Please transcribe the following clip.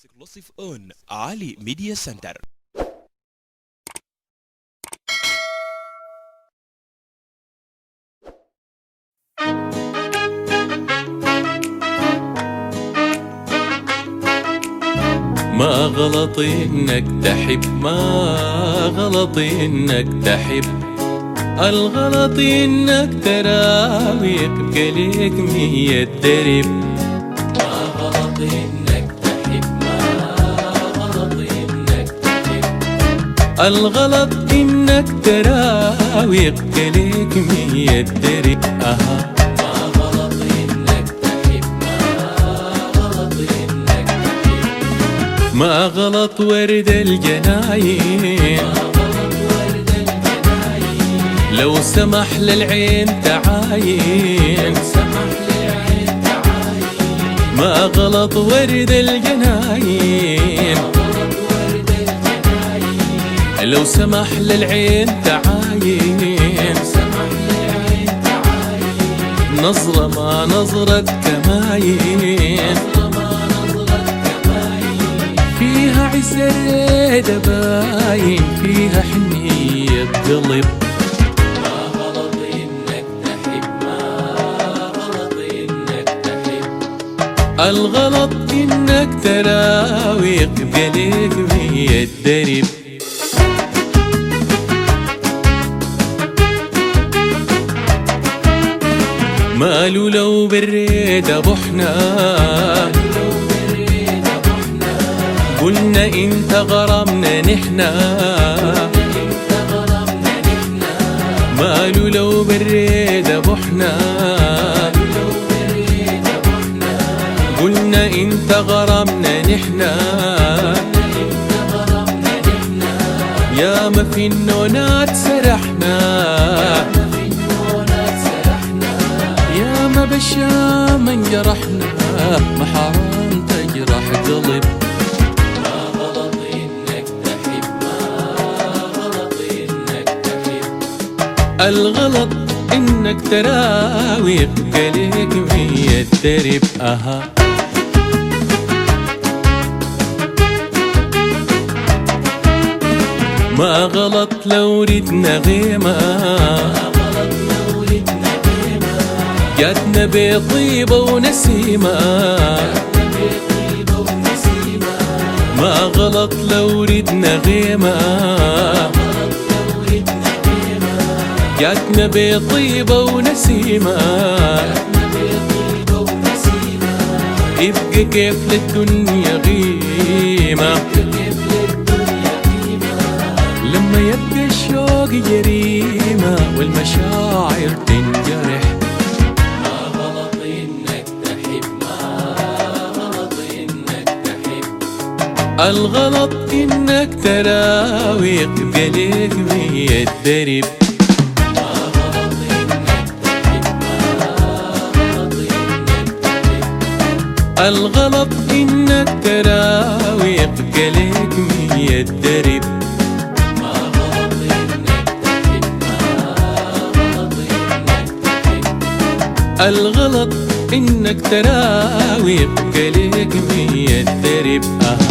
اكسكلوسيف اون علي ميديا سنتر. ما غلط انك تحب، ما غلط انك تحب، الغلط انك تراويق بقليك مية درب. ما غلط انك تحب، ما غلط انك تحب، الغلط انك تراويق بقليك مية درب. ما غلط ورد الجناين لو سمح للعين تعاين. ما غلط ورد الجناين لو سمح للعين تعاين. نظرة ما نظرة كماين، فيها عز الريدة باين، فيها حنية بقلب. ما غلط انك تحب، ما غلط انك تحب، الغلط انك تراويق بقليك مية درب. ماله لو بالريدة بحنا، قلنا انت غرامنا نحنا. ماله لو بالريدة بحنا، قلنا انت غرامنا نحنا. يا ما في النونات سرحنا، يا ما بالشام انجرحنا، ما حرام تجرح قلب. الغلط انك تراويق بقليك مية درب. ما غلط لو ردنا غيمة، جاتنا بطيبة ونسيمة. ما غلط لو ردنا غيمة، جاتنا بطيبة ونسيمة. يبقى كيف للدنيا غيمة لما يبقى الشوق جريمة والمشاعر تنجرح. ما غلط انك تحب، ما غلط انك تحب، الغلط انك تراويق بقليك مية درب. الغلط انك تراويق بقليك مية درب. ما غلط انك تحب، ما غلط انك تحب، الغلط انك تراويق بقليك مية درب.